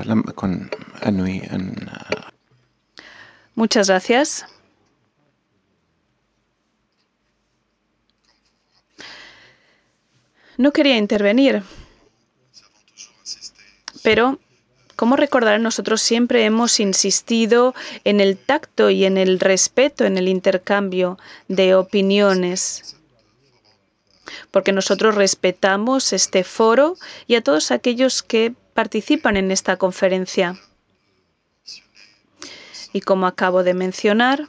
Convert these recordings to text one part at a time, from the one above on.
con Anui. Muchas gracias. No quería intervenir, pero, como recordarán, nosotros siempre hemos insistido en el tacto y en el respeto en el intercambio de opiniones, porque nosotros respetamos este foro y a todos aquellos que participan en esta conferencia. Y como acabo de mencionar,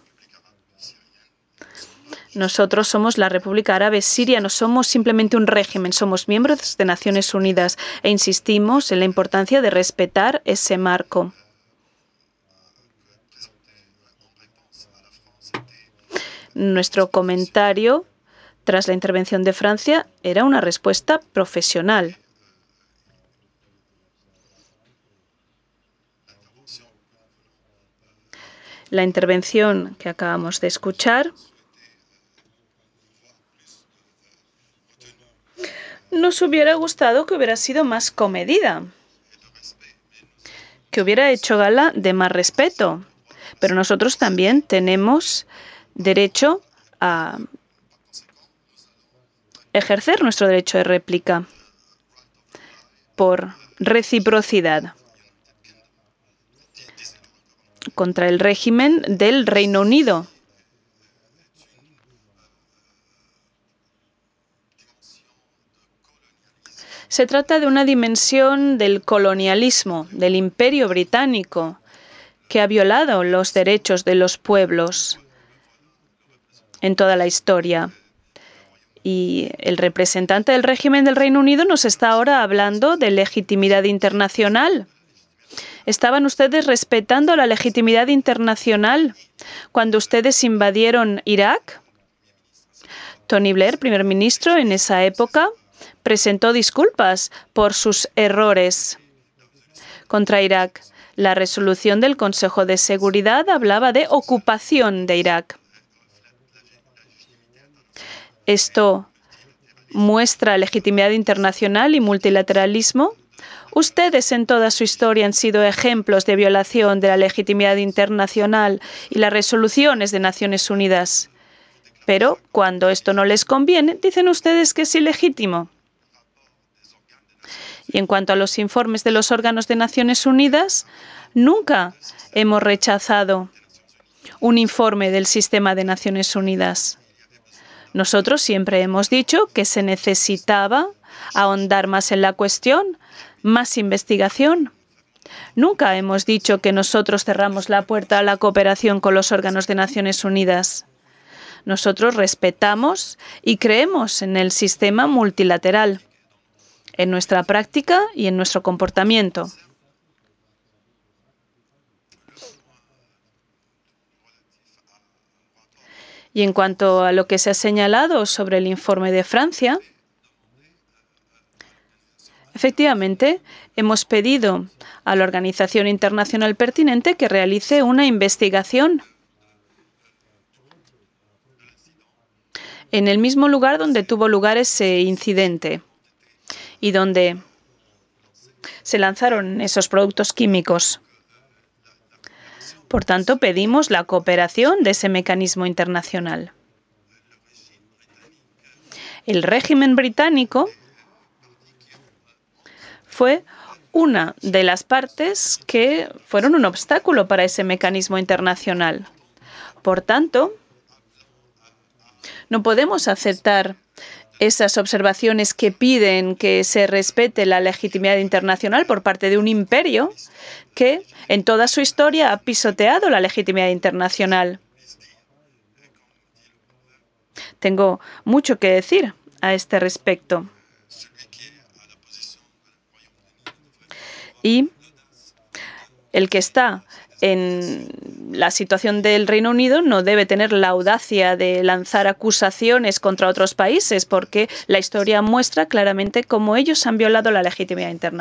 nosotros somos la República Árabe Siria, no somos simplemente un régimen, somos miembros de Naciones Unidas e insistimos en la importancia de respetar ese marco. Nuestro comentario tras la intervención de Francia era una respuesta profesional. La intervención que acabamos de escuchar nos hubiera gustado que hubiera sido más comedida, que hubiera hecho gala de más respeto, pero nosotros también tenemos derecho a ejercer nuestro derecho de réplica por reciprocidad contra el régimen del Reino Unido. Se trata de una dimensión del colonialismo, del Imperio Británico, que ha violado los derechos de los pueblos en toda la historia. Y el representante del régimen del Reino Unido nos está ahora hablando de legitimidad internacional. ¿Estaban ustedes respetando la legitimidad internacional cuando ustedes invadieron Irak? Tony Blair, primer ministro en esa época, presentó disculpas por sus errores contra Irak. La resolución del Consejo de Seguridad hablaba de ocupación de Irak. Esto muestra legitimidad internacional y multilateralismo. Ustedes en toda su historia han sido ejemplos de violación de la legitimidad internacional y las resoluciones de Naciones Unidas. Pero cuando esto no les conviene, dicen ustedes que es ilegítimo. Y en cuanto a los informes de los órganos de Naciones Unidas, nunca hemos rechazado un informe del sistema de Naciones Unidas. Nosotros siempre hemos dicho que se necesitaba ahondar más en la cuestión, más investigación. Nunca hemos dicho que nosotros cerramos la puerta a la cooperación con los órganos de Naciones Unidas. Nosotros respetamos y creemos en el sistema multilateral, en nuestra práctica y en nuestro comportamiento. Y en cuanto a lo que se ha señalado sobre el informe de Francia, efectivamente, hemos pedido a la organización internacional pertinente que realice una investigación en el mismo lugar donde tuvo lugar ese incidente y donde se lanzaron esos productos químicos. Por tanto, pedimos la cooperación de ese mecanismo internacional. El régimen británico fue una de las partes que fueron un obstáculo para ese mecanismo internacional. Por tanto, no podemos aceptar esas observaciones que piden que se respete la legitimidad internacional por parte de un imperio que en toda su historia ha pisoteado la legitimidad internacional. Tengo mucho que decir a este respecto. Y el que está en la situación del Reino Unido no debe tener la audacia de lanzar acusaciones contra otros países, porque la historia muestra claramente cómo ellos han violado la legitimidad internacional.